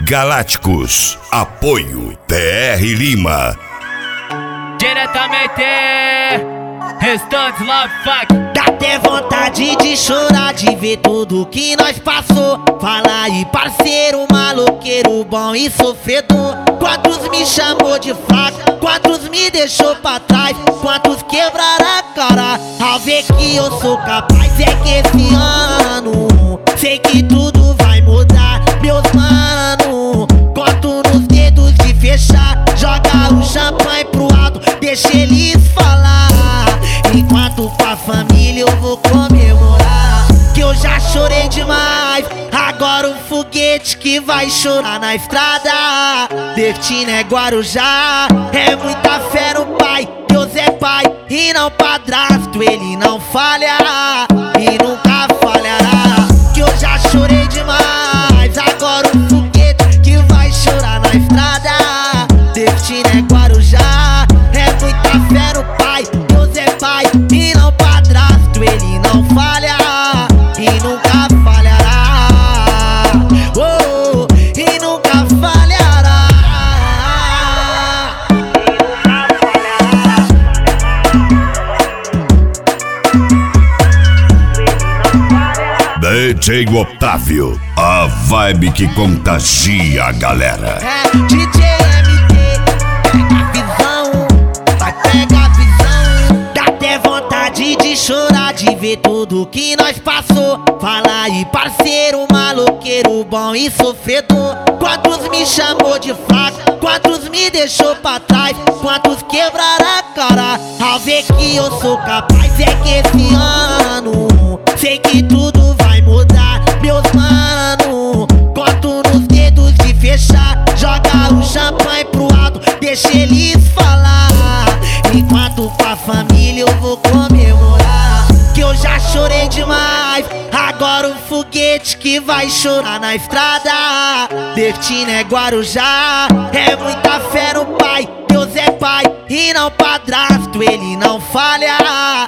Galácticos, apoio TR Lima. Diretamente, Restante Love Fuck. Dá até vontade de chorar, de ver tudo que nós passou. Fala aí, parceiro, maloqueiro, bom e sofredor. Quantos me chamou de fraco, quantos me deixou pra trás, quantos quebraram a cara ao ver que eu sou capaz. É que esse ano sei que tudo vai mudar, meus mano. Conto nos dedos de fechar, joga o champanhe pro alto, deixa eles falar. Enquanto com a família eu vou comemorar, que eu já chorei demais. Agora o foguete que vai chorar na estrada. Destino é Guarujá, é muita fé no pai. Deus é pai e não padrasto, ele não falha e nunca falhará. Que eu já chorei demais. Agora o foguete que vai chorar na estrada. Destino é Guarujá, é muita fé no pai. Deus é pai e não padrasto, ele não falha e nunca falhará. Oh, e nunca falhará. DJ Otávio, a vibe que contagia a galera. É DJ MT, pega a visão, vai pegar a visão. Dá até vontade de chorar, de ver tudo que nós passou. Fala aí, parceiro, maloqueiro, bom e sofredor. Quantos me chamou de fraco, quantos me deixou pra trás, quantos quebraram a cara ao ver que eu sou capaz. É que esse ano sei que tudo vai mudar, meus mano. Conto nos dedos de fechar, joga o champanhe pro alto, deixa eles falar. Enquanto com a família eu vou comemorar, que eu já chorei demais. Agora o foguete que vai chorar na estrada. Destino é Guarujá, é muita fé no pai. Deus é pai e não padrasto, ele não falha